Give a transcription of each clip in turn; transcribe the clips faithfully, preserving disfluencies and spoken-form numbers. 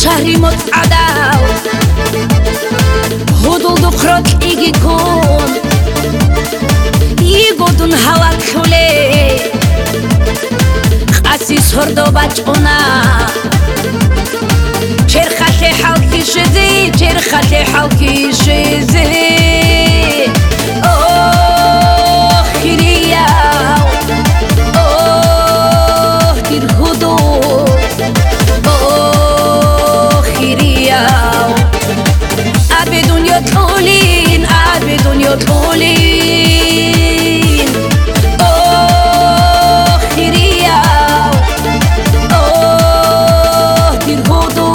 شهری متعدل هدول دخرات ایگی کن ایگودون حلق خلی قسی سردو بچونا چرخت حلقی شدی چرخت حلقی شدی تولين عبي دنيا تولين اوه خيريا اوه دير هدو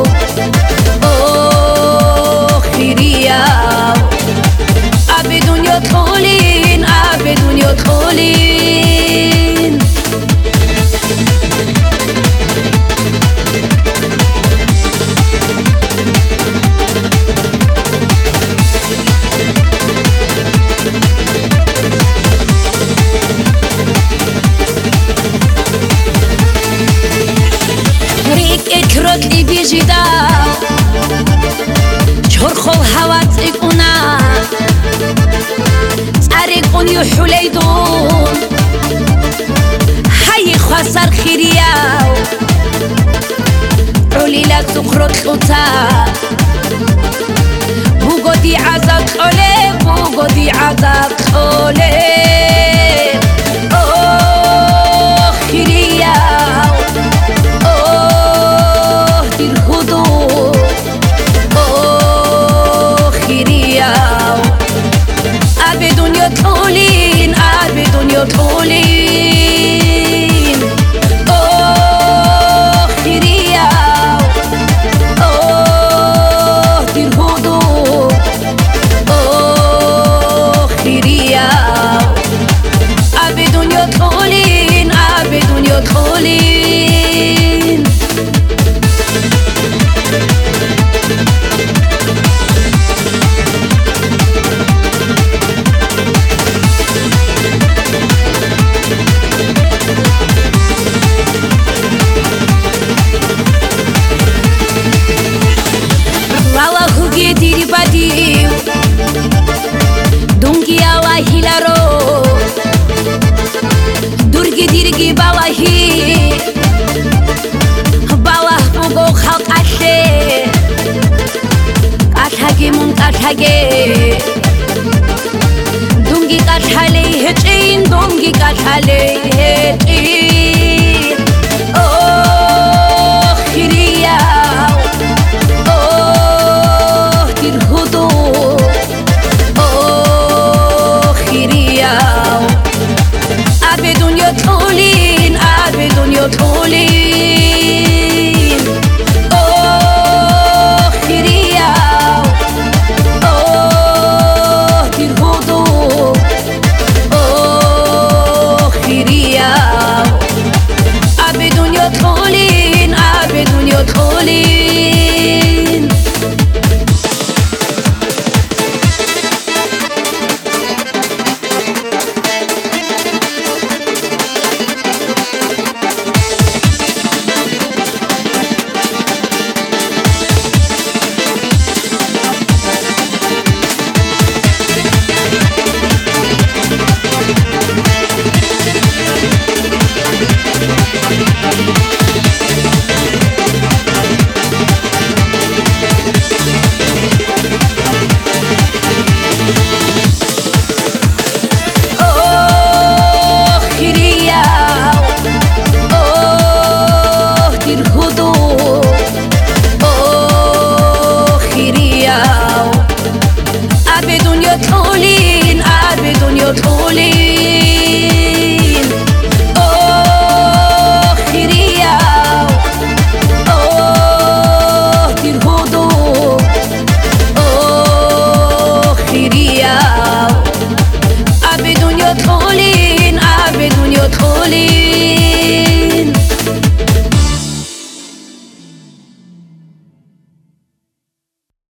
اوه خيريا عبي دنيا تولين عبي دنيا تولين اتركلي بيجدا شرخل هوات اكونا تاريقون يحوليدون حي خسر خيرياو علي لك تخرج خطا بوغدي عذاب خولي بوغدي عذاب خولي اوه خيرياو تولين عبي دنيا تولين اوه خيريا اوه دير هدو اوه خيريا عبي دنيا تولين عبي دنيا تولين ديري بديو دونكي الله هيلارو دوركي ديركي بالله بالله بوغو خلق عشي قاتهاجي من قاتهاجي دونكي قاتهالي هجين دونكي قاتهالي هجين اوه خيريا عبي دنيا تولين عبي دنيا تولين اوه خيريا اوه دير هدو اوه خيريا عبي دنيا تولين عبي دنيا تولين تولين عبي دنيا تولين اوه خيريا اوه دير هدو اوه خيريا عبي دنيا تولين عبي دنيا تولين